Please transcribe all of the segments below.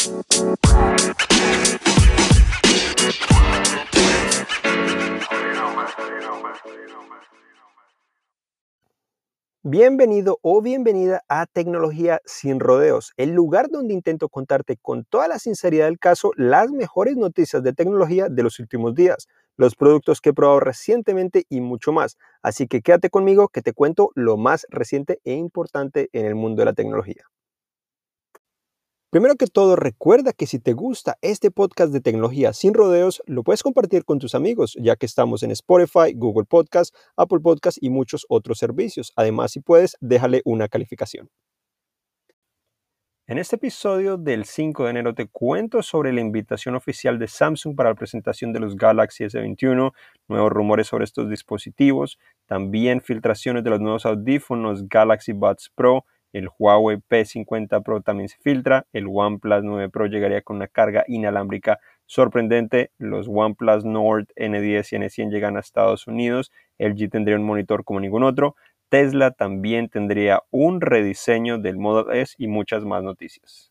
Bienvenido o bienvenida a Tecnología sin rodeos, el lugar donde intento contarte con toda la sinceridad del caso las mejores noticias de tecnología de los últimos días, los productos que he probado recientemente y mucho más. Así que quédate conmigo que te cuento lo más reciente e importante en el mundo de la tecnología. Primero que todo, recuerda que si te gusta este podcast de tecnología sin rodeos, lo puedes compartir con tus amigos, ya que estamos en Spotify, Google Podcast, Apple Podcast y muchos otros servicios. Además, si puedes, déjale una calificación. En este episodio del 5 de enero te cuento sobre la invitación oficial de Samsung para la presentación de los Galaxy S21, nuevos rumores sobre estos dispositivos, también filtraciones de los nuevos audífonos Galaxy Buds Pro, el Huawei P50 Pro también se filtra, el OnePlus 9 Pro llegaría con una carga inalámbrica sorprendente, los OnePlus Nord N10 y N100 llegan a Estados Unidos, LG tendría un monitor como ningún otro, Tesla también tendría un rediseño del Model S y muchas más noticias.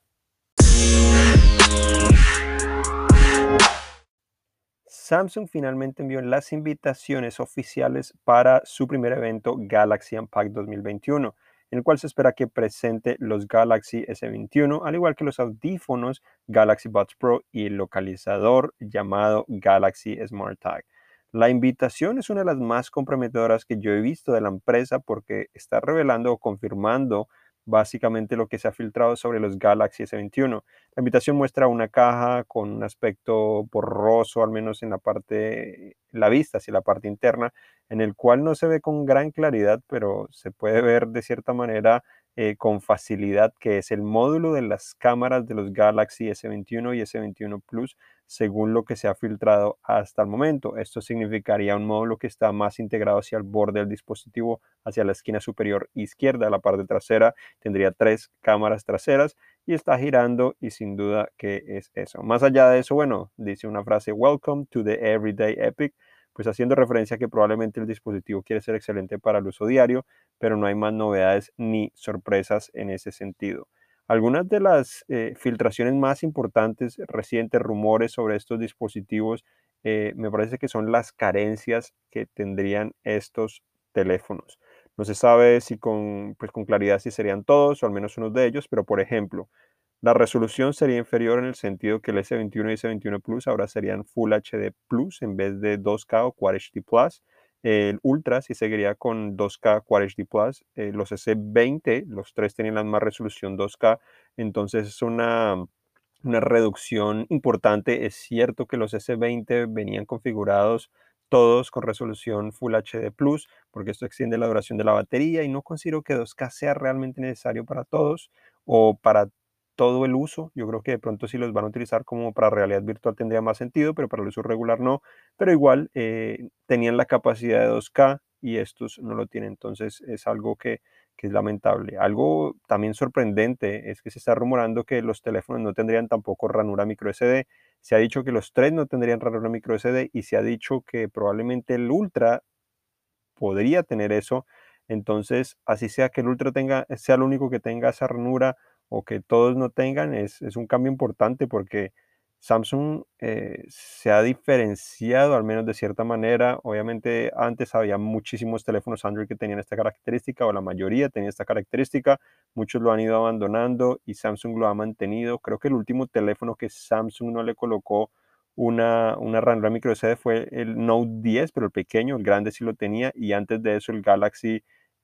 Samsung finalmente envió las invitaciones oficiales para su primer evento Galaxy Unpacked 2021, en el cual se espera que presente los Galaxy S21, al igual que los audífonos Galaxy Buds Pro y el localizador llamado Galaxy Smart Tag. La invitación es una de las más comprometedoras que yo he visto de la empresa porque está revelando o confirmando básicamente lo que se ha filtrado sobre los Galaxy S21. La invitación muestra una caja con un aspecto borroso, al menos en la parte, la vista hacia la parte interna, en el cual no se ve con gran claridad, pero se puede ver de cierta manera con facilidad que es el módulo de las cámaras de los Galaxy S21 y S21 Plus, según lo que se ha filtrado hasta el momento. Esto significaría un módulo que está más integrado hacia el borde del dispositivo, hacia la esquina superior izquierda, la parte trasera. Tendría 3 cámaras traseras y está girando y sin duda que es eso. Más allá de eso, bueno, dice una frase "Welcome to the Everyday Epic", pues haciendo referencia a que probablemente el dispositivo quiere ser excelente para el uso diario, pero no hay más novedades ni sorpresas en ese sentido. Algunas de las filtraciones más importantes, recientes rumores sobre estos dispositivos, me parece que son las carencias que tendrían estos teléfonos. No se sabe si pues con claridad si serían todos o al menos unos de ellos, pero por ejemplo, la resolución sería inferior en el sentido que el S21 y S21 Plus ahora serían Full HD Plus en vez de 2K o Quad HD Plus. El Ultra sí seguiría con 2K Quad HD Plus. Los S20, los tres tenían la más resolución 2K. Entonces es una reducción importante. Es cierto que los S20 venían configurados todos con resolución Full HD Plus, porque esto extiende la duración de la batería y no considero que 2K sea realmente necesario para todos o para todo el uso. Yo creo que de pronto si los van a utilizar como para realidad virtual tendría más sentido, pero para el uso regular no. Pero igual tenían la capacidad de 2K y estos no lo tienen. Entonces es algo que es lamentable. Algo también sorprendente es que se está rumorando que los teléfonos no tendrían tampoco ranura micro SD. Se ha dicho que los tres no tendrían ranura micro SD y se ha dicho que probablemente el Ultra podría tener eso. Entonces, así sea que el Ultra sea el único que tenga esa ranura o que todos no tengan, es un cambio importante porque Samsung se ha diferenciado, al menos de cierta manera. Obviamente, antes había muchísimos teléfonos Android que tenían esta característica, o la mayoría tenía esta característica. Muchos lo han ido abandonando y Samsung lo ha mantenido. Creo que el último teléfono que Samsung no le colocó una ranura micro SD fue el Note 10, pero el pequeño, el grande sí lo tenía, y antes de eso el Galaxy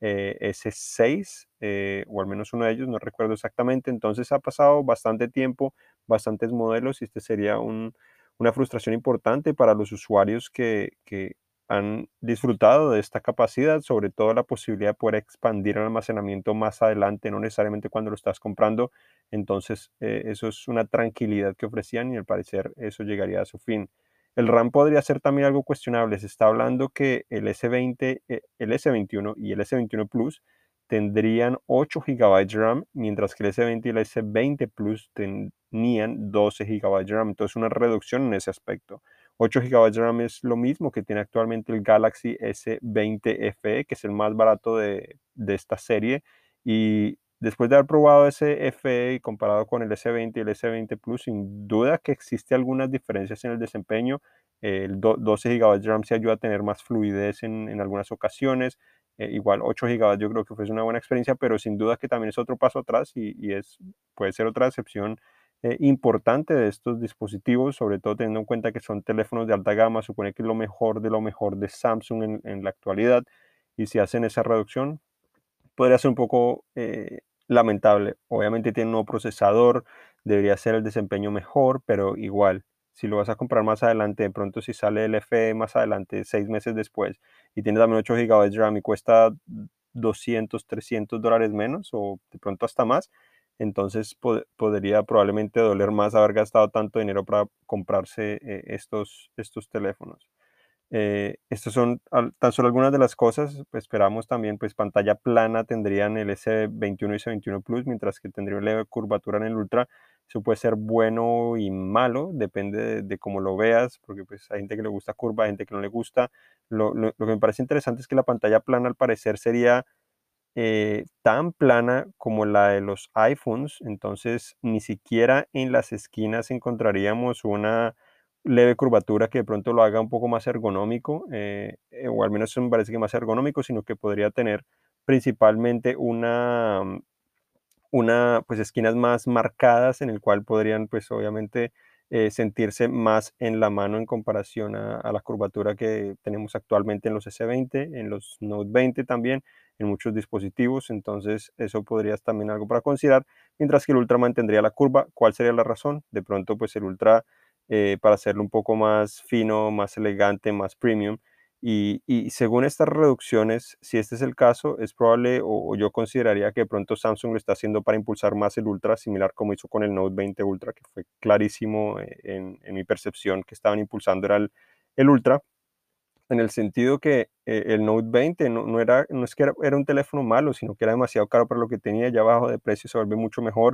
S6, o al menos uno de ellos, no recuerdo exactamente. Entonces ha pasado bastante tiempo, bastantes modelos, y este sería una frustración importante para los usuarios que han disfrutado de esta capacidad, sobre todo la posibilidad de poder expandir el almacenamiento más adelante, no necesariamente cuando lo estás comprando. Entonces, eso es una tranquilidad que ofrecían y al parecer eso llegaría a su fin. El RAM podría ser también algo cuestionable. Se está hablando que el S20, el S21 y el S21 Plus tendrían 8 GB de RAM, mientras que el S20 y el S20 Plus tenían 12 GB de RAM. Entonces, una reducción en ese aspecto. 8 GB de RAM es lo mismo que tiene actualmente el Galaxy S20 FE, que es el más barato de esta serie, y después de haber probado ese FE y comparado con el S20 y el S20 Plus, sin duda que existe algunas diferencias en el desempeño. El 12 GB de RAM se ayuda a tener más fluidez en algunas ocasiones. Igual 8 GB yo creo que fue una buena experiencia, pero sin duda que también es otro paso atrás y puede ser otra decepción importante de estos dispositivos, sobre todo teniendo en cuenta que son teléfonos de alta gama, supone que es lo mejor de Samsung en la actualidad, y si hacen esa reducción, podría ser un poco lamentable. Obviamente tiene un nuevo procesador, debería ser el desempeño mejor, pero igual, si lo vas a comprar más adelante, de pronto si sale el FE más adelante, 6 meses después, y tiene también 8 GB de RAM y cuesta 200, $300 menos, o de pronto hasta más, entonces podría probablemente doler más haber gastado tanto dinero para comprarse estos teléfonos. Estas son tan solo algunas de las cosas. Pues esperamos también, pues pantalla plana tendrían el S21 y S21 Plus, mientras que tendría una leve curvatura en el Ultra. Eso puede ser bueno y malo, depende de cómo lo veas, porque pues hay gente que le gusta curva, hay gente que no le gusta. Lo que me parece interesante es que la pantalla plana al parecer sería tan plana como la de los iPhones, entonces ni siquiera en las esquinas encontraríamos una leve curvatura que de pronto lo haga un poco más ergonómico, o al menos eso me parece que más ergonómico, sino que podría tener principalmente pues esquinas más marcadas en el cual podrían pues obviamente sentirse más en la mano en comparación a la curvatura que tenemos actualmente en los S20, en los Note 20 también, en muchos dispositivos. Entonces eso podría ser también algo para considerar, mientras que el Ultra mantendría la curva. ¿Cuál sería la razón? De pronto pues el Ultra, para hacerlo un poco más fino, más elegante, más premium, y según estas reducciones, si este es el caso, es probable, o yo consideraría que de pronto Samsung lo está haciendo para impulsar más el Ultra, similar como hizo con el Note 20 Ultra, que fue clarísimo en mi percepción que estaban impulsando era el Ultra, en el sentido que el Note 20 no es que era un teléfono malo, sino que era demasiado caro para lo que tenía, ya bajo de precio se vuelve mucho mejor.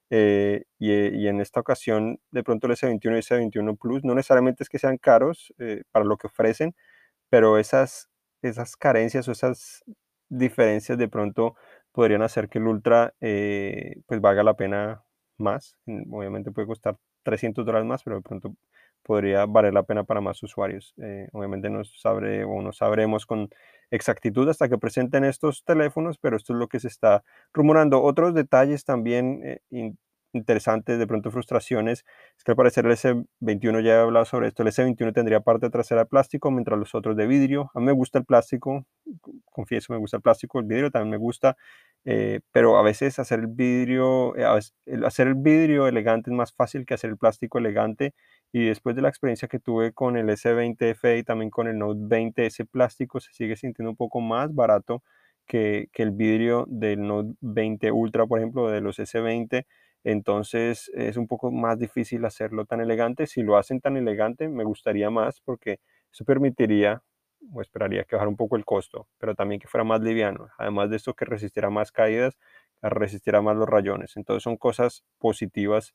Y en esta ocasión, de pronto el S21 y el S21 Plus no necesariamente es que sean caros para lo que ofrecen, pero esas carencias o esas diferencias de pronto podrían hacer que el Ultra pues valga la pena más. Obviamente puede costar $300 más, pero de pronto podría valer la pena para más usuarios. Obviamente no sabremos con exactitud hasta que presenten estos teléfonos, pero esto es lo que se está rumorando. Otros detalles también interesantes, de pronto frustraciones, es que al parecer el S21, ya he hablado sobre esto, el S21 tendría parte trasera de plástico, mientras los otros de vidrio. A mí me gusta el plástico, confieso, me gusta el plástico, el vidrio también me gusta, pero a veces hacer el vidrio, hacer el vidrio elegante es más fácil que hacer el plástico elegante. Y después de la experiencia que tuve con el S20 FE y también con el Note 20, ese plástico se sigue sintiendo un poco más barato que el vidrio del Note 20 Ultra, por ejemplo, de los S20. Entonces es un poco más difícil hacerlo tan elegante. Si lo hacen tan elegante, me gustaría más porque eso permitiría o esperaría que bajara un poco el costo, pero también que fuera más liviano. Además de esto, que resistiera más caídas, resistiera más los rayones. Entonces son cosas positivas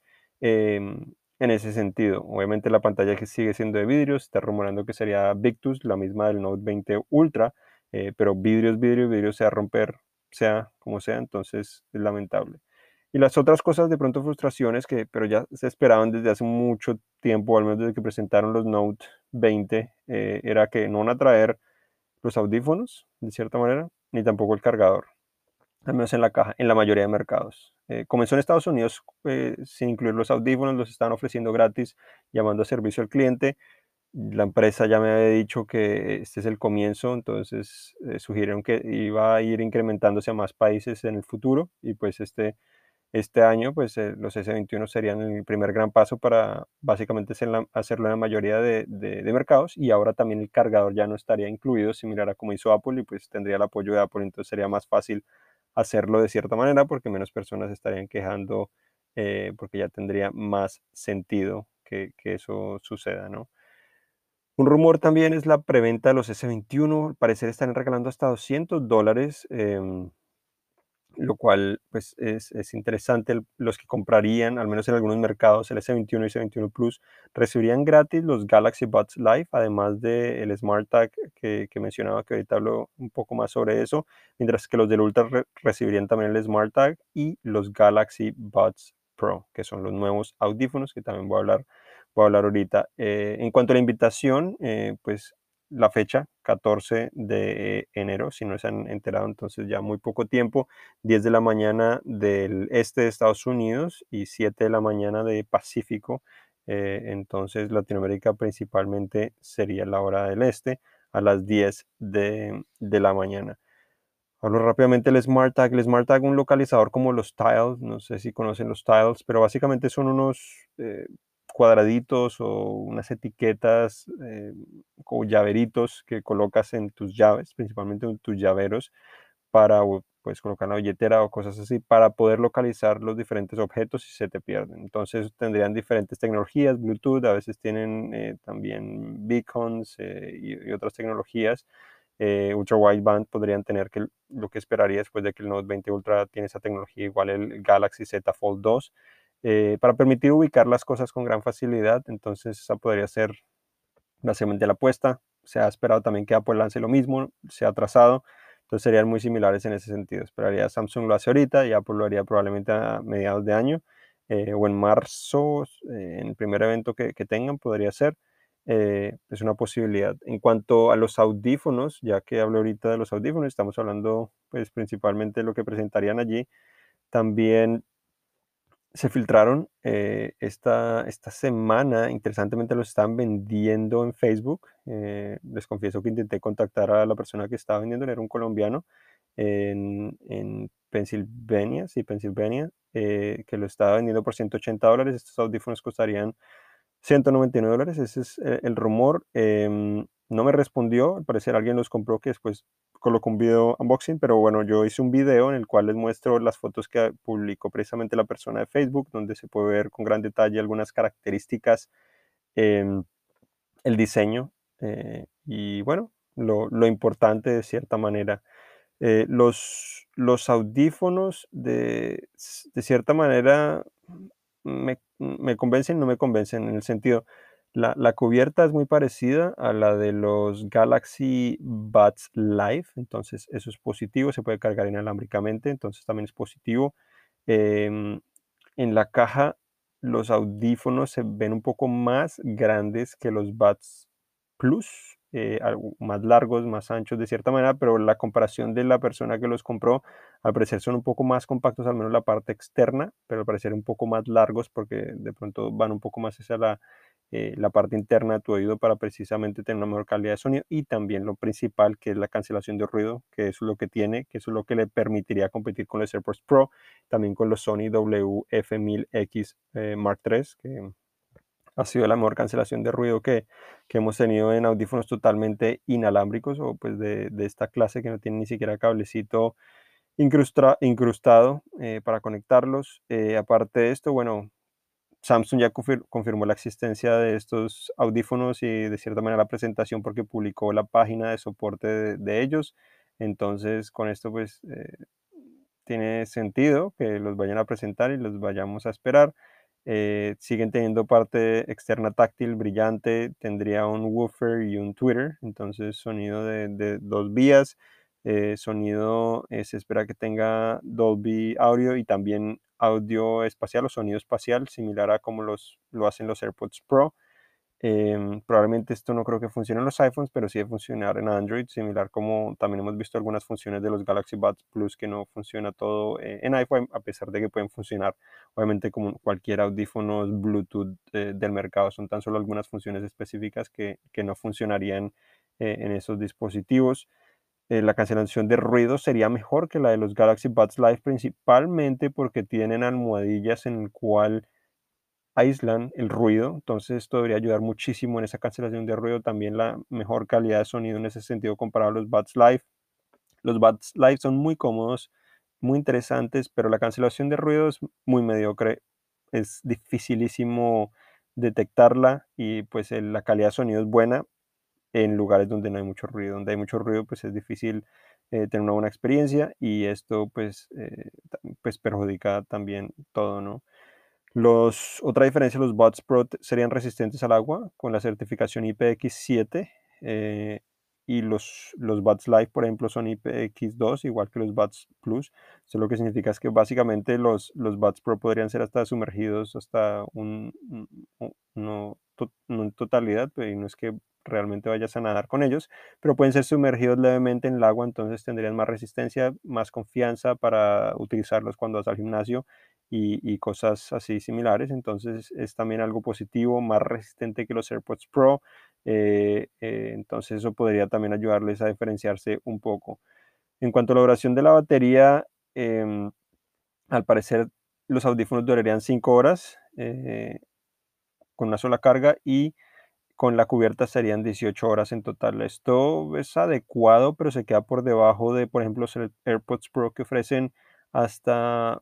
en ese sentido. Obviamente la pantalla que sigue siendo de vidrio, se está rumorando que sería Victus, la misma del Note 20 Ultra, pero vidrio es vidrio, vidrio se va a romper, sea como sea, entonces es lamentable. Y las otras cosas, de pronto frustraciones pero ya se esperaban desde hace mucho tiempo, al menos desde que presentaron los Note 20, era que no van a traer los audífonos, de cierta manera, ni tampoco el cargador, al menos en la caja, en la mayoría de mercados. Comenzó en Estados Unidos sin incluir los audífonos, los estaban ofreciendo gratis, llamando a servicio al cliente. La empresa ya me había dicho que este es el comienzo, entonces sugirieron que iba a ir incrementándose a más países en el futuro, y pues este año, pues los S21 serían el primer gran paso para básicamente hacerlo en la mayoría de mercados, y ahora también el cargador ya no estaría incluido, similar a como hizo Apple, y pues tendría el apoyo de Apple, entonces sería más fácil hacerlo de cierta manera porque menos personas estarían quejando, porque ya tendría más sentido que eso suceda, ¿no? Un rumor también es la preventa de los S21, al parecer están regalando hasta $200. lo cual pues es interesante. Los que comprarían, al menos en algunos mercados, el S21 y S21 Plus, recibirían gratis los Galaxy Buds Live, además del Smart Tag que mencionaba, que ahorita hablo un poco más sobre eso, mientras que los del Ultra recibirían también el Smart Tag y los Galaxy Buds Pro, que son los nuevos audífonos, que también voy a hablar ahorita. En cuanto a la invitación, pues la fecha, 14 de enero, si no se han enterado, entonces ya muy poco tiempo. 10 de la mañana del este de Estados Unidos y 7 de la mañana de Pacífico. Entonces Latinoamérica principalmente sería la hora del este a las 10 de la mañana. Hablo rápidamente del Smart Tag. El Smart Tag, un localizador como los tiles, no sé si conocen los tiles, pero básicamente son unos cuadraditos o unas etiquetas o llaveritos que colocas en tus llaves, principalmente en tus llaveros, para pues, colocar la billetera o cosas así, para poder localizar los diferentes objetos si se te pierden. Entonces tendrían diferentes tecnologías, Bluetooth, a veces tienen también beacons y otras tecnologías. Ultra wideband podrían tener lo que esperaría después de que el Note 20 Ultra tiene esa tecnología, igual el Galaxy Z Fold 2, para permitir ubicar las cosas con gran facilidad. Entonces esa podría ser básicamente la apuesta. Se ha esperado también que Apple lance lo mismo, se ha atrasado, entonces serían muy similares en ese sentido. Esperaría Samsung lo hace ahorita y Apple lo haría probablemente a mediados de año o en marzo, en el primer evento que tengan, podría ser. Es una posibilidad. En cuanto a los audífonos, ya que hablo ahorita de los audífonos, estamos hablando pues principalmente de lo que presentarían allí. También se filtraron esta semana, interesantemente lo están vendiendo en Facebook. Les confieso que intenté contactar a la persona que estaba vendiendo, era un colombiano en Pensilvania, sí, Pensilvania, que lo estaba vendiendo por $180. Estos audífonos costarían $199, ese es el rumor. No me respondió, al parecer alguien los compró que después colocó un video unboxing, pero bueno, yo hice un video en el cual les muestro las fotos que publicó precisamente la persona de Facebook, donde se puede ver con gran detalle algunas características, em, el diseño y bueno, lo importante de cierta manera. Los audífonos de cierta manera me convencen, no me convencen en el sentido, la cubierta es muy parecida a la de los Galaxy Buds Live, entonces eso es positivo, se puede cargar inalámbricamente, entonces también es positivo. Em, en la caja los audífonos se ven un poco más grandes que los Buds Plus, algo más largos, más anchos de cierta manera, pero la comparación de la persona que los compró, al parecer son un poco más compactos, al menos la parte externa, pero al parecer un poco más largos porque de pronto van un poco más hacia la parte interna de tu oído para precisamente tener una mejor calidad de sonido y también lo principal que es la cancelación de ruido, que eso es lo que tiene, que eso es lo que le permitiría competir con los AirPods Pro, también con los Sony WF-1000X Mark III, que ha sido la mejor cancelación de ruido que hemos tenido en audífonos totalmente inalámbricos o pues de esta clase que no tiene ni siquiera cablecito incrustado para conectarlos. Aparte de esto, bueno, Samsung ya confirmó la existencia de estos audífonos y de cierta manera la presentación porque publicó la página de soporte de ellos. Entonces, con esto pues tiene sentido que los vayan a presentar y los vayamos a esperar. Siguen teniendo parte externa táctil brillante, tendría un woofer y un tweeter, entonces sonido de dos vías. Sonido se espera que tenga Dolby Audio y también audio espacial o sonido espacial, similar a como lo hacen los AirPods Pro. Probablemente esto no creo que funcione en los iPhones, pero sí debe funcionar en Android, similar como también hemos visto algunas funciones de los Galaxy Buds Plus que no funciona todo en iPhone, a pesar de que pueden funcionar, obviamente, como cualquier audífono Bluetooth del mercado. Son tan solo algunas funciones específicas que no funcionarían en esos dispositivos. La cancelación de ruido sería mejor que la de los Galaxy Buds Live, principalmente porque tienen almohadillas en el cual aíslan el ruido, entonces esto debería ayudar muchísimo en esa cancelación de ruido, también la mejor calidad de sonido en ese sentido comparado a los Buds Live. Los Buds Live son muy cómodos, muy interesantes, pero la cancelación de ruido es muy mediocre, es dificilísimo detectarla y pues la calidad de sonido es buena en lugares donde no hay mucho ruido, donde hay mucho ruido pues es difícil tener una buena experiencia, y esto pues, pues perjudica también todo, ¿no? Otra diferencia, los Buds Pro serían resistentes al agua con la certificación IPX7, y los Buds Live, por ejemplo, son IPX2, igual que los Buds Plus. Eso lo que significa es que básicamente los Buds Pro podrían ser hasta sumergidos hasta no en totalidad, pero y no es que realmente vayas a nadar con ellos, pero pueden ser sumergidos levemente en el agua, entonces tendrían más resistencia, más confianza para utilizarlos cuando vas al gimnasio y cosas así similares. Entonces es también algo positivo, más resistente que los AirPods Pro. Entonces eso podría también ayudarles a diferenciarse un poco. En cuanto a la duración de la batería, al parecer los audífonos durarían 5 horas con una sola carga, y con la cubierta serían 18 horas en total. Esto es adecuado, pero se queda por debajo de, por ejemplo, los AirPods Pro, que ofrecen hasta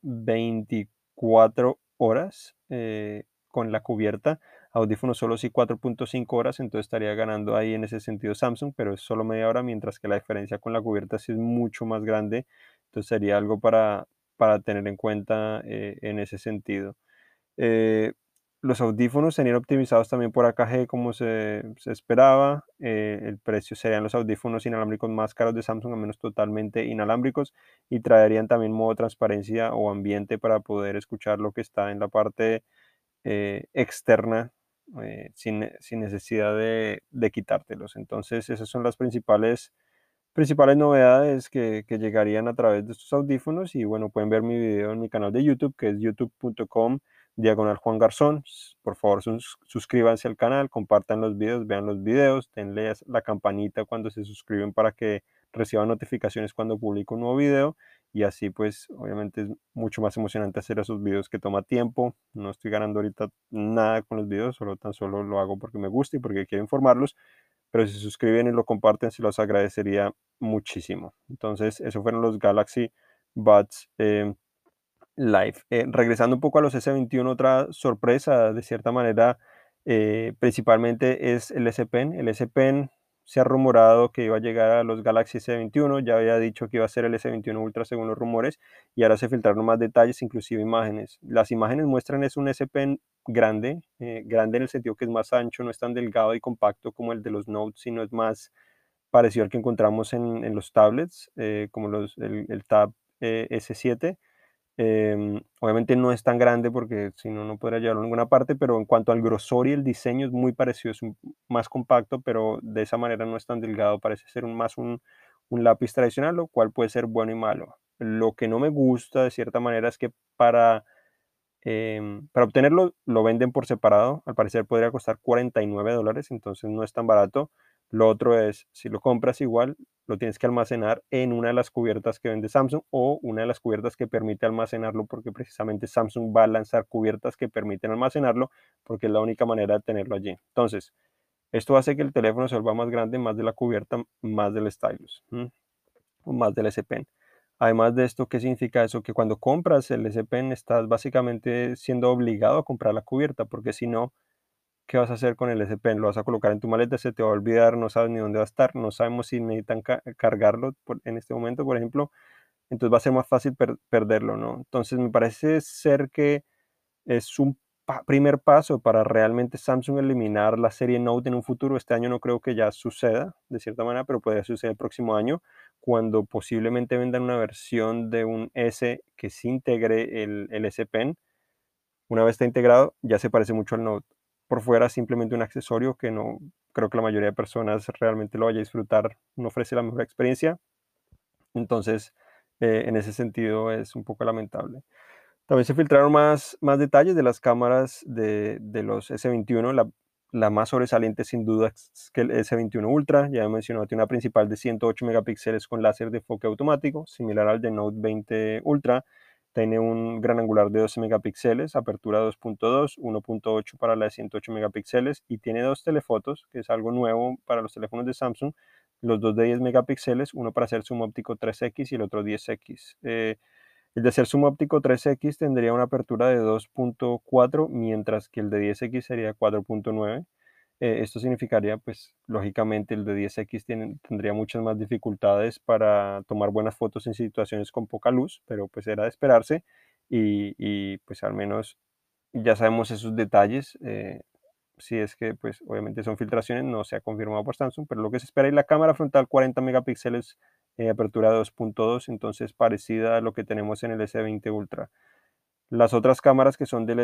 24 horas con la cubierta. Audífonos solo sí 4.5 horas, entonces estaría ganando ahí en ese sentido Samsung, pero es solo media hora, mientras que la diferencia con la cubierta sí es mucho más grande. Entonces sería algo para tener en cuenta en ese sentido. Eh, los audífonos serían optimizados también por AKG como se esperaba. El precio serían los audífonos inalámbricos más caros de Samsung, a menos totalmente inalámbricos, y traerían también modo transparencia o ambiente para poder escuchar lo que está en la parte externa, sin necesidad de quitártelos. Entonces esas son las principales novedades que llegarían a través de estos audífonos. Y bueno, pueden ver mi video en mi canal de YouTube, que es youtube.com/Diagonal Juan Garzón. Por favor, suscríbanse al canal, compartan los videos, vean los videos, denle la campanita cuando se suscriben para que reciban notificaciones cuando publico un nuevo video. Y así pues obviamente es mucho más emocionante hacer esos videos que toma tiempo. No estoy ganando ahorita nada con los videos, solo tan solo lo hago porque me gusta y porque quiero informarlos, pero si se suscriben y lo comparten, se los agradecería muchísimo. Entonces, esos fueron los Galaxy Buds Live. Regresando un poco a los S21, otra sorpresa, de cierta manera, principalmente es el S Pen. El S Pen se ha rumorado que iba a llegar a los Galaxy S21, ya había dicho que iba a ser el S21 Ultra según los rumores, y ahora se filtraron más detalles, inclusive imágenes. Las imágenes muestran es un S Pen grande, grande en el sentido que es más ancho, no es tan delgado y compacto como el de los Note, sino es más parecido al que encontramos en los tablets, como el Tab S7. Obviamente no es tan grande porque si no, no podría llevarlo a ninguna parte, pero en cuanto al grosor y el diseño es muy parecido, es más compacto, pero de esa manera no es tan delgado, parece ser más un lápiz tradicional, lo cual puede ser bueno y malo. Lo que no me gusta de cierta manera es que para obtenerlo lo venden por separado, al parecer podría costar $49, entonces no es tan barato. Lo otro es, si lo compras igual, lo tienes que almacenar en una de las cubiertas que vende Samsung, o una de las cubiertas que permite almacenarlo, porque precisamente Samsung va a lanzar cubiertas que permiten almacenarlo, porque es la única manera de tenerlo allí. Entonces, esto hace que el teléfono se vuelva más grande, más de la cubierta, más del stylus, o más del S Pen. Además de esto, ¿qué significa eso? Que cuando compras el S Pen estás básicamente siendo obligado a comprar la cubierta, porque si no, ¿qué vas a hacer con el S Pen? Lo vas a colocar en tu maleta, se te va a olvidar, no sabes ni dónde va a estar, no sabemos si necesitan cargarlo en este momento, por ejemplo, entonces va a ser más fácil perderlo, ¿no? Entonces me parece ser que es un primer paso para realmente Samsung eliminar la serie Note en un futuro. Este año no creo que ya suceda, de cierta manera, pero podría suceder el próximo año, cuando posiblemente vendan una versión de un S que sí integre el S Pen. Una vez está integrado, ya se parece mucho al Note. Por fuera, simplemente un accesorio que no creo que la mayoría de personas realmente lo vaya a disfrutar, no ofrece la mejor experiencia. Entonces, en ese sentido es un poco lamentable. También se filtraron más detalles de las cámaras de los S21. La más sobresaliente sin duda es que el S21 Ultra, ya he mencionado, tiene una principal de 108 megapíxeles con láser de enfoque automático, similar al de Note 20 Ultra. Tiene un gran angular de 12 megapíxeles, apertura 2.2, 1.8 para la de 108 megapíxeles, y tiene dos telefotos, que es algo nuevo para los teléfonos de Samsung, los dos de 10 megapíxeles, uno para hacer zoom óptico 3x y el otro 10x. El de hacer zoom óptico 3x tendría una apertura de 2.4, mientras que el de 10x sería 4.9. Esto significaría, pues, lógicamente el de 10X tendría muchas más dificultades para tomar buenas fotos en situaciones con poca luz, pero pues era de esperarse y pues al menos ya sabemos esos detalles. Si es que, pues, obviamente son filtraciones, no se ha confirmado por Samsung, pero lo que se espera. Y la cámara frontal 40 megapíxeles, apertura 2.2, entonces parecida a lo que tenemos en el S20 Ultra. Las otras cámaras que son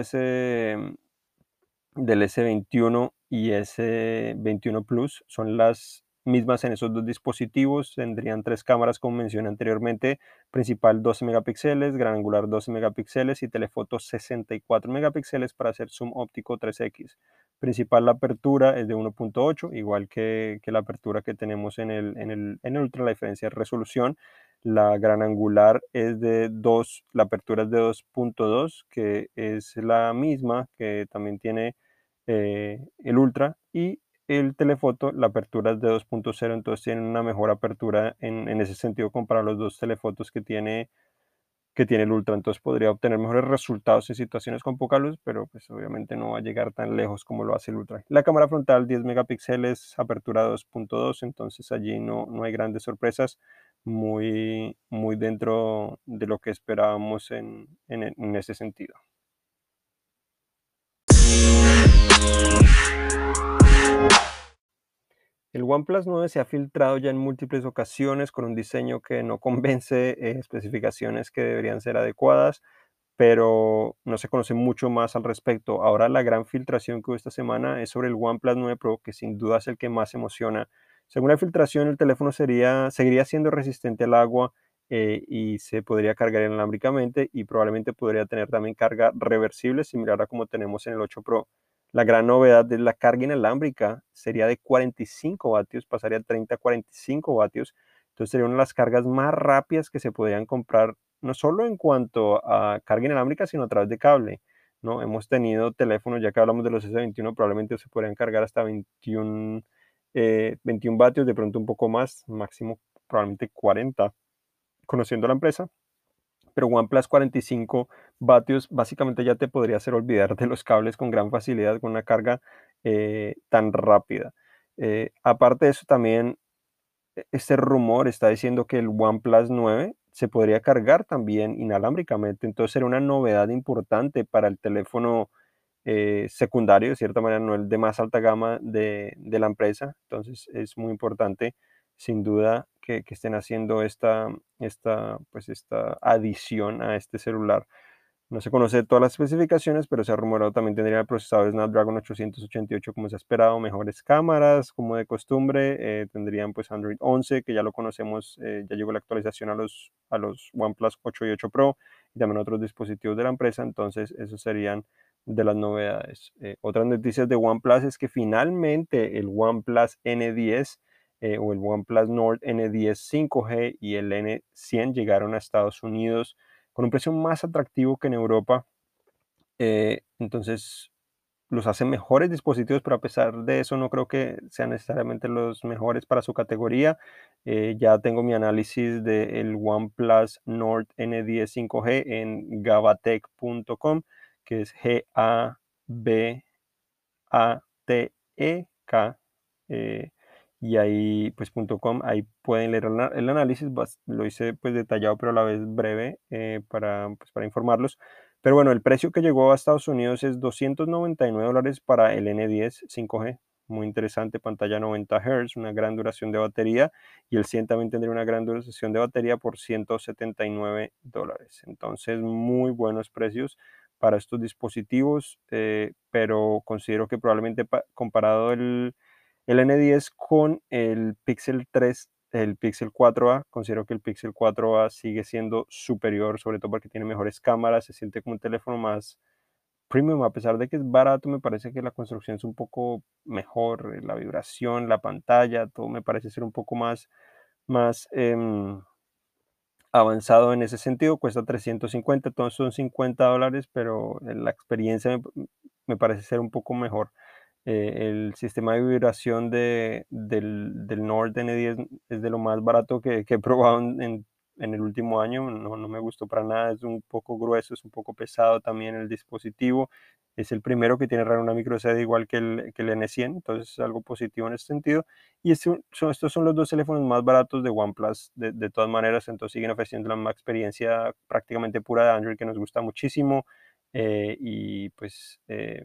del S21 y S21 Plus son las mismas en esos dos dispositivos. Tendrían tres cámaras, como mencioné anteriormente: principal 12 megapíxeles, gran angular 12 megapíxeles y telefoto 64 megapíxeles para hacer zoom óptico 3x. Principal, la apertura es de 1.8, igual que la apertura que tenemos en el Ultra. La diferencia es resolución. La gran angular es de 2, la apertura es de 2.2, que es la misma que también tiene el Ultra, y el telefoto, la apertura es de 2.0, entonces tiene una mejor apertura en ese sentido comparado a los dos telefotos que tiene el Ultra. Entonces podría obtener mejores resultados en situaciones con poca luz, pero pues obviamente no va a llegar tan lejos como lo hace el Ultra. La cámara frontal 10 megapíxeles, apertura 2.2, entonces allí no hay grandes sorpresas, muy dentro de lo que esperábamos en ese sentido. El OnePlus 9 se ha filtrado ya en múltiples ocasiones con un diseño que no convence, especificaciones que deberían ser adecuadas, pero no se conoce mucho más al respecto. Ahora la gran filtración que hubo esta semana es sobre el OnePlus 9 Pro, que sin duda es el que más emociona. Según la filtración, el teléfono seguiría siendo resistente al agua, y se podría cargar inalámbricamente, y probablemente podría tener también carga reversible, similar a como tenemos en el 8 Pro. La gran novedad de la carga inalámbrica sería de 45 vatios, pasaría a 30 a 45 vatios. Entonces sería una de las cargas más rápidas que se podrían comprar, no solo en cuanto a carga inalámbrica, sino a través de cable, ¿no? Hemos tenido teléfonos, ya que hablamos de los S21, probablemente se podrían cargar hasta 21 vatios, de pronto un poco más, máximo probablemente 40, conociendo la empresa. Pero OnePlus 45 vatios básicamente ya te podría hacer olvidar de los cables con gran facilidad, con una carga tan rápida. Aparte de eso, también este rumor está diciendo que el OnePlus 9 se podría cargar también inalámbricamente, entonces sería una novedad importante para el teléfono secundario, de cierta manera, no el de más alta gama de la empresa. Entonces es muy importante, sin duda, que estén haciendo esta adición a este celular. No se conoce todas las especificaciones, pero se ha rumorado también tendría el procesador Snapdragon 888 como se ha esperado, mejores cámaras como de costumbre, tendrían pues Android 11, que ya lo conocemos, ya llegó la actualización a los OnePlus 8 y 8 Pro, y también otros dispositivos de la empresa. Entonces esos serían de las novedades. Otras noticias de OnePlus es que finalmente el OnePlus N10, o el OnePlus Nord N10 5G y el N100 llegaron a Estados Unidos con un precio más atractivo que en Europa. Entonces los hacen mejores dispositivos, pero a pesar de eso no creo que sean necesariamente los mejores para su categoría. Ya tengo mi análisis del OnePlus Nord N10 5G en gabatech.com, que es GABATEK, y ahí pues .com, ahí pueden leer el análisis. Lo hice pues detallado, pero a la vez breve, para informarlos. Pero bueno, el precio que llegó a Estados Unidos es $299 para el N10 5G. Muy interesante, pantalla 90 Hz, una gran duración de batería, y el 100 también tendría una gran duración de batería por $179. Entonces, muy buenos precios para estos dispositivos, pero considero que probablemente comparado el N10 con el Pixel 3, el Pixel 4a, considero que el Pixel 4a sigue siendo superior, sobre todo porque tiene mejores cámaras, se siente como un teléfono más premium. A pesar de que es barato, me parece que la construcción es un poco mejor, la vibración, la pantalla, todo me parece ser un poco más avanzado en ese sentido. Cuesta 350, todos son $50, pero la experiencia me parece ser un poco mejor. El sistema de vibración del Nord N10 es de lo más barato que he probado en el último año, no me gustó para nada, es un poco grueso, es un poco pesado también el dispositivo. Es el primero que tiene una micro SD igual que el N100, entonces es algo positivo en ese sentido. Y estos son los dos teléfonos más baratos de OnePlus de todas maneras, entonces siguen ofreciendo la misma experiencia prácticamente pura de Android que nos gusta muchísimo. Y pues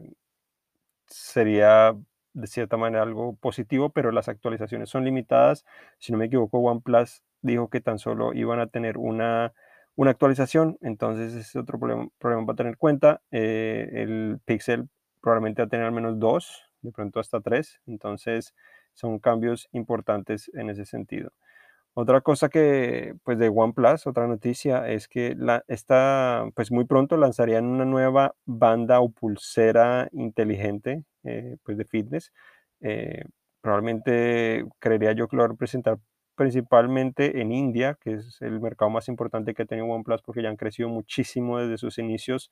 sería de cierta manera algo positivo, pero las actualizaciones son limitadas. Si no me equivoco, OnePlus dijo que tan solo iban a tener una actualización, entonces ese es otro problema para tener en cuenta. El Pixel probablemente va a tener al menos dos, de pronto hasta tres, entonces son cambios importantes en ese sentido. Otra cosa que, pues de OnePlus, otra noticia, es que pues muy pronto lanzarían una nueva banda o pulsera inteligente, pues de fitness. Eh, Probablemente creería yo que lo van a presentar principalmente en India, que es el mercado más importante que ha tenido OnePlus porque ya han crecido muchísimo desde sus inicios.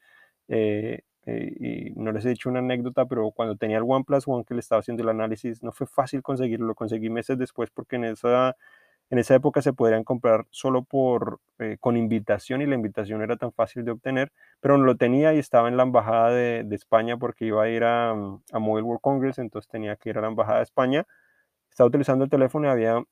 Y no les he dicho una anécdota, pero cuando tenía el OnePlus One que le estaba haciendo el análisis, no fue fácil conseguirlo, lo conseguí meses después porque en esa época se podrían comprar solo con invitación y la invitación era tan fácil de obtener, pero no lo tenía y estaba en la embajada de España porque iba a ir a Mobile World Congress, entonces tenía que ir a la embajada de España. Estaba utilizando el teléfono y había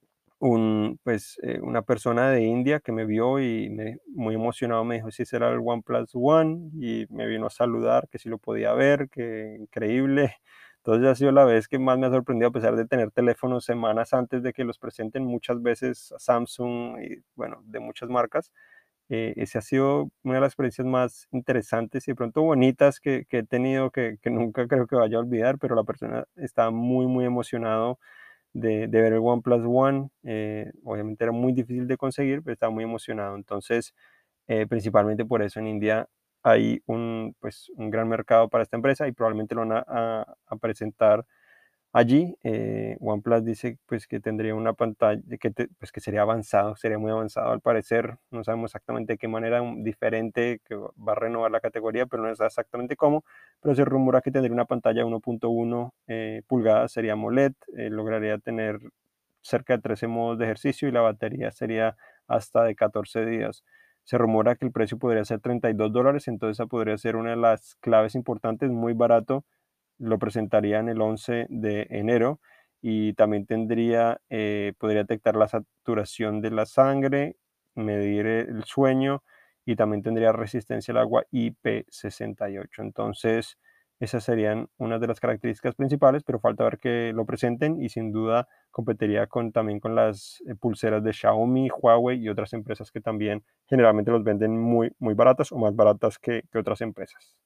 una persona de India que me vio y muy emocionado me dijo si ese era el OnePlus One y me vino a saludar, que si lo podía ver, que increíble. Entonces ha sido la vez que más me ha sorprendido a pesar de tener teléfonos semanas antes de que los presenten muchas veces Samsung y bueno, de muchas marcas. Ese ha sido una de las experiencias más interesantes y de pronto bonitas que he tenido que nunca creo que vaya a olvidar, pero la persona estaba muy, muy emocionado de ver el OnePlus One. Obviamente era muy difícil de conseguir, pero estaba muy emocionado. Entonces, principalmente por eso en India hay un gran mercado para esta empresa y probablemente lo van a presentar allí. OnePlus dice pues que tendría una pantalla pues que sería avanzado, sería muy avanzado al parecer. No sabemos exactamente de qué manera diferente que va a renovar la categoría, pero no sabe exactamente cómo. Pero se rumora que tendría una pantalla 1.1 pulgadas, sería AMOLED, lograría tener cerca de 13 modos de ejercicio y la batería sería hasta de 14 días. Se rumora que el precio podría ser $32, entonces esa podría ser una de las claves importantes, muy barato. Lo presentarían el 11 de enero y también podría detectar la saturación de la sangre, medir el sueño y también tendría resistencia al agua IP68. Entonces, esas serían una de las características principales, pero falta ver que lo presenten y sin duda competiría también con las pulseras de Xiaomi, Huawei y otras empresas que también generalmente los venden muy, muy baratas o más baratas que otras empresas.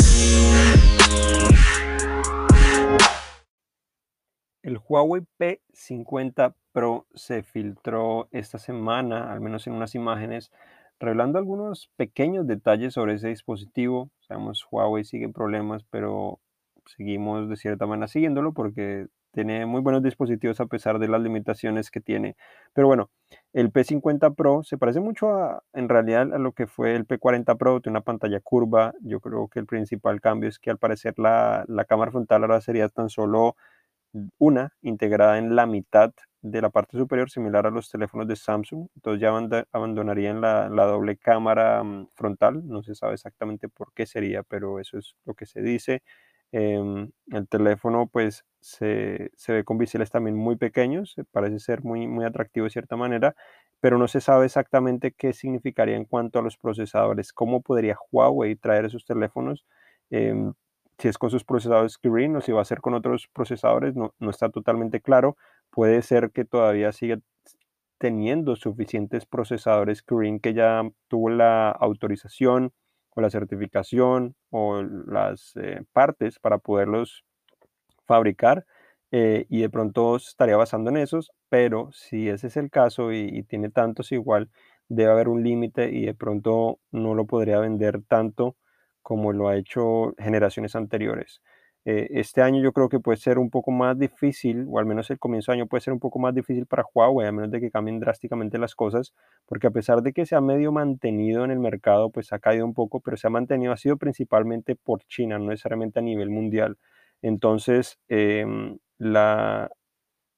El Huawei P50 Pro se filtró esta semana, al menos en unas imágenes, revelando algunos pequeños detalles sobre ese dispositivo. Sabemos, Huawei sigue en problemas, pero seguimos de cierta manera siguiéndolo porque tiene muy buenos dispositivos a pesar de las limitaciones que tiene. Pero bueno, el P50 Pro se parece mucho en realidad a lo que fue el P40 Pro, tiene una pantalla curva. Yo creo que el principal cambio es que al parecer la cámara frontal ahora sería tan solo una integrada en la mitad de la parte superior, similar a los teléfonos de Samsung. Entonces ya abandonarían la doble cámara frontal. No se sabe exactamente por qué sería, pero eso es lo que se dice. El teléfono pues se ve con biseles también muy pequeños, parece ser muy, muy atractivo de cierta manera, pero no se sabe exactamente qué significaría en cuanto a los procesadores, cómo podría Huawei traer esos teléfonos. Em, si es con sus procesadores Kirin o si va a ser con otros procesadores, no está totalmente claro. Puede ser que todavía siga teniendo suficientes procesadores Kirin que ya tuvo la autorización o la certificación o las partes para poderlos fabricar, y de pronto se estaría basando en esos, pero si ese es el caso y tiene tantos igual, debe haber un límite y de pronto no lo podría vender tanto como lo ha hecho generaciones anteriores. Este año yo creo que puede ser un poco más difícil, o al menos el comienzo de año puede ser un poco más difícil para Huawei, a menos de que cambien drásticamente las cosas, porque a pesar de que se ha medio mantenido en el mercado, pues ha caído un poco, pero se ha mantenido, ha sido principalmente por China, no necesariamente a nivel mundial. Entonces,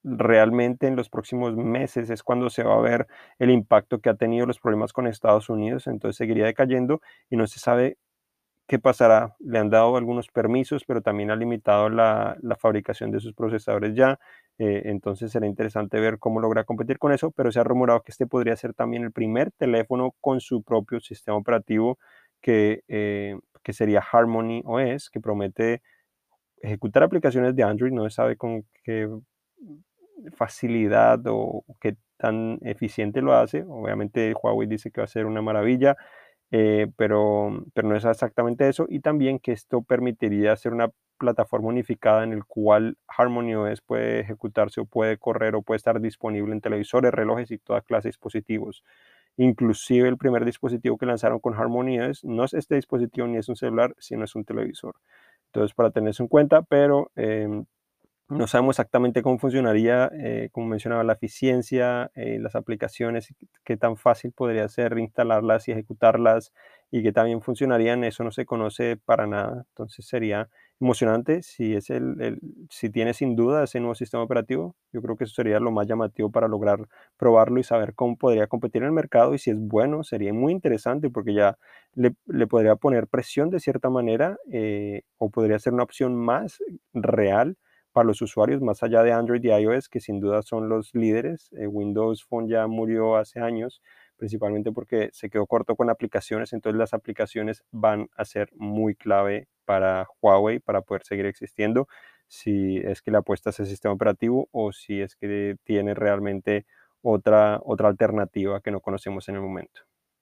realmente en los próximos meses es cuando se va a ver el impacto que ha tenido los problemas con Estados Unidos, entonces seguiría decayendo y no se sabe qué pasará. Le han dado algunos permisos, pero también ha limitado la fabricación de sus procesadores ya. Entonces será interesante ver cómo logra competir con eso, pero se ha rumorado que este podría ser también el primer teléfono con su propio sistema operativo que sería Harmony OS, que promete ejecutar aplicaciones de Android. No se sabe con qué facilidad o qué tan eficiente lo hace. Obviamente Huawei dice que va a ser una maravilla, pero no es exactamente eso. Y también que esto permitiría hacer una plataforma unificada en el cual Harmony OS puede ejecutarse o puede correr o puede estar disponible en televisores, relojes y toda clase de dispositivos. Inclusive el primer dispositivo que lanzaron con Harmony OS no es este dispositivo ni es un celular, sino es un televisor. Entonces, para tener eso en cuenta, pero no sabemos exactamente cómo funcionaría, como mencionaba, la eficiencia, las aplicaciones, qué tan fácil podría ser instalarlas y ejecutarlas y qué también funcionarían, eso no se conoce para nada. Entonces sería emocionante si es si tiene sin duda ese nuevo sistema operativo. Yo creo que eso sería lo más llamativo para lograr probarlo y saber cómo podría competir en el mercado y si es bueno, sería muy interesante porque ya le podría poner presión de cierta manera o podría ser una opción más real para los usuarios, más allá de Android y iOS, que sin duda son los líderes. Windows Phone ya murió hace años, principalmente porque se quedó corto con aplicaciones, entonces las aplicaciones van a ser muy clave para Huawei para poder seguir existiendo, si es que le apuesta a ese sistema operativo o si es que tiene realmente otra alternativa que no conocemos en el momento.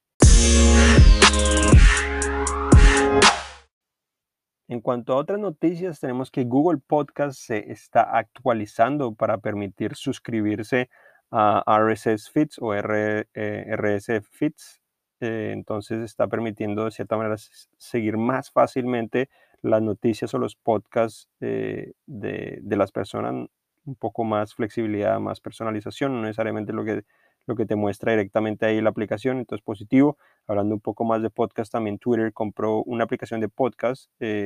En cuanto a otras noticias, tenemos que Google Podcast se está actualizando para permitir suscribirse a RSS Feeds o RS Feeds. Entonces está permitiendo de cierta manera seguir más fácilmente las noticias o los podcasts de las personas, un poco más flexibilidad, más personalización, no necesariamente lo que te muestra directamente ahí la aplicación, entonces positivo. Hablando un poco más de podcast, también Twitter compró una aplicación de podcast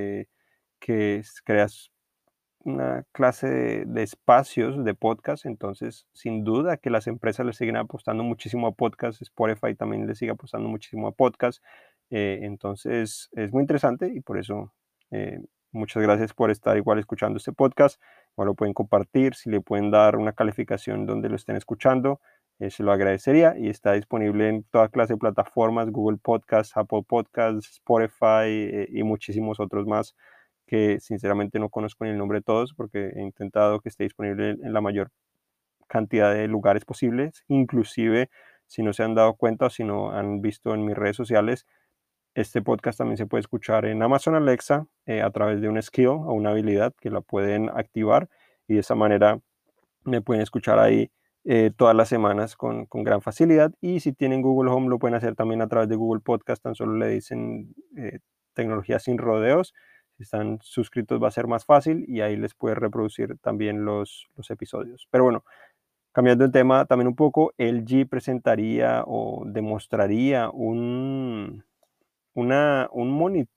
creas una clase de espacios de podcast, entonces sin duda que las empresas le siguen apostando muchísimo a podcast, Spotify también le sigue apostando muchísimo a podcast, entonces es muy interesante y por eso muchas gracias por estar igual escuchando este podcast, igual lo pueden compartir, si le pueden dar una calificación donde lo estén escuchando, se lo agradecería y está disponible en toda clase de plataformas, Google Podcasts, Apple Podcasts, Spotify y muchísimos otros más que sinceramente no conozco ni el nombre de todos porque he intentado que esté disponible en la mayor cantidad de lugares posibles, inclusive si no se han dado cuenta o si no han visto en mis redes sociales, este podcast también se puede escuchar en Amazon Alexa a través de un skill o una habilidad que la pueden activar y de esa manera me pueden escuchar ahí todas las semanas con gran facilidad y si tienen Google Home lo pueden hacer también a través de Google Podcast, tan solo le dicen tecnología sin rodeos, si están suscritos va a ser más fácil y ahí les puede reproducir también los episodios. Pero bueno, cambiando el tema también un poco, LG presentaría o demostraría un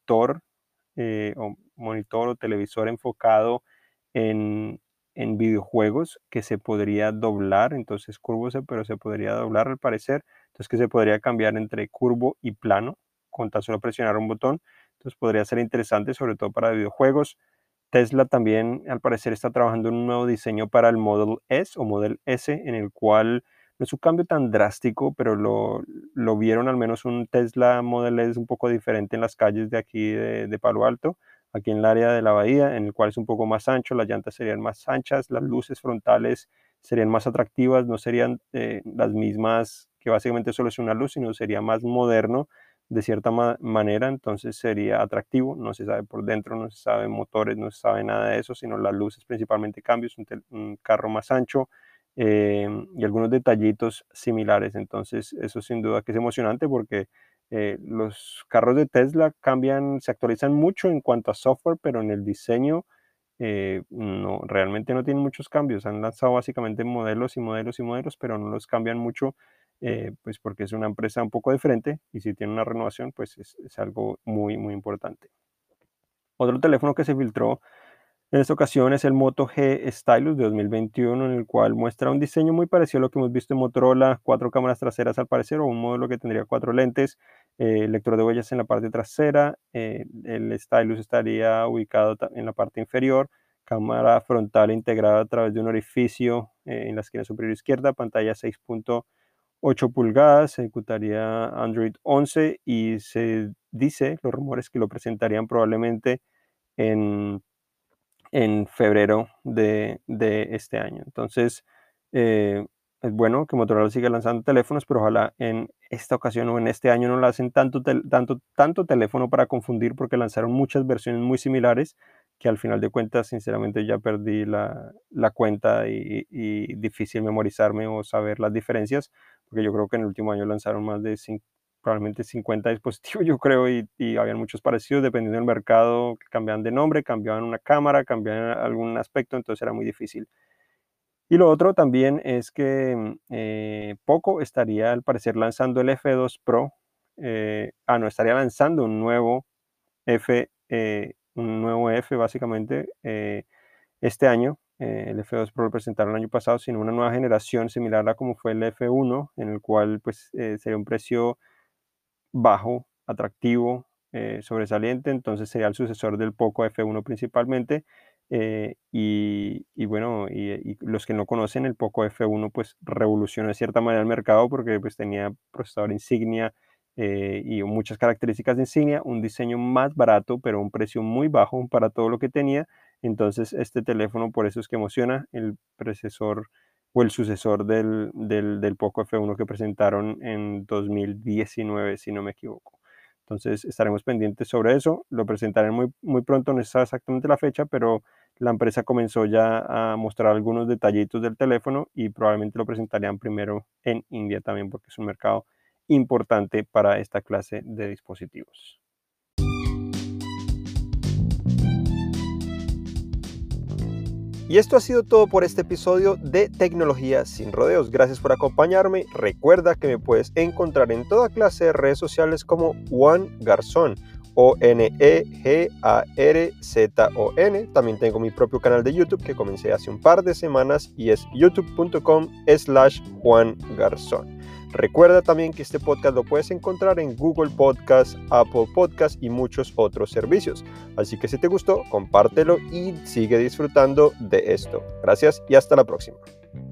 monitor o televisor enfocado en, en videojuegos que se podría doblar, entonces curvo, pero se podría doblar al parecer, entonces que se podría cambiar entre curvo y plano con tan solo presionar un botón, entonces podría ser interesante sobre todo para videojuegos. Tesla también al parecer está trabajando en un nuevo diseño para el Model S o Model S en el cual no es un cambio tan drástico, pero lo vieron al menos un Tesla Model S un poco diferente en las calles de aquí de Palo Alto, aquí en el área de la bahía, en el cual es un poco más ancho, las llantas serían más anchas, las luces frontales serían más atractivas, no serían las mismas que básicamente solo es una luz, sino sería más moderno de cierta manera, entonces sería atractivo, no se sabe por dentro, no se sabe motores, no se sabe nada de eso, sino las luces principalmente cambios, un carro más ancho, y algunos detallitos similares. Entonces, eso sin duda que es emocionante porque los carros de Tesla cambian, se actualizan mucho en cuanto a software, pero en el diseño no, realmente no tienen muchos cambios. Han lanzado básicamente modelos y modelos y modelos, pero no los cambian mucho, pues porque es una empresa un poco diferente y si tiene una renovación, pues es algo muy, muy importante. Otro teléfono que se filtró En esta ocasión es el Moto G Stylus de 2021, en el cual muestra un diseño muy parecido a lo que hemos visto en Motorola, 4 cámaras traseras al parecer, o un modelo que tendría 4 lentes, lector de huellas en la parte trasera, el Stylus estaría ubicado en la parte inferior, cámara frontal integrada a través de un orificio en la esquina superior izquierda, pantalla 6.8 pulgadas, se ejecutaría Android 11 y se dice, los rumores, que lo presentarían probablemente en febrero de este año. Entonces, eh, es bueno que Motorola siga lanzando teléfonos, pero ojalá en esta ocasión o en este año no lancen tanto teléfono para confundir, porque lanzaron muchas versiones muy similares que al final de cuentas, sinceramente, ya perdí la cuenta y difícil memorizarme o saber las diferencias, porque yo creo que en el último año lanzaron más de probablemente 50 dispositivos, yo creo, y habían muchos parecidos, dependiendo del mercado, que cambiaban de nombre, cambiaban una cámara, cambiaban algún aspecto, entonces era muy difícil. Y lo otro también es que Poco estaría al parecer lanzando el F2 Pro, no, estaría lanzando un nuevo F básicamente este año. El F2 Pro lo presentaron el año pasado, sino una nueva generación similar a como fue el F1, en el cual pues sería un precio bajo, atractivo, sobresaliente, entonces sería el sucesor del Poco F1 principalmente. Y bueno, y los que no conocen, el Poco F1 pues revolucionó de cierta manera el mercado, porque pues tenía procesador insignia y muchas características de insignia, un diseño más barato, pero un precio muy bajo para todo lo que tenía. Entonces este teléfono, por eso es que emociona, el predecesor o el sucesor del Poco F1 que presentaron en 2019, si no me equivoco. Entonces estaremos pendientes sobre eso, lo presentarán muy pronto, no está exactamente la fecha, pero la empresa comenzó ya a mostrar algunos detallitos del teléfono y probablemente lo presentarían primero en India también, porque es un mercado importante para esta clase de dispositivos. Y esto ha sido todo por este episodio de Tecnología sin Rodeos. Gracias por acompañarme. Recuerda que me puedes encontrar en toda clase de redes sociales como Juan Garzón, ONEGARZON. También tengo mi propio canal de YouTube que comencé hace un par de semanas y es youtube.com/Juan Garzón. Recuerda también que este podcast lo puedes encontrar en Google Podcast, Apple Podcast y muchos otros servicios. Así que si te gustó, compártelo y sigue disfrutando de esto. Gracias y hasta la próxima.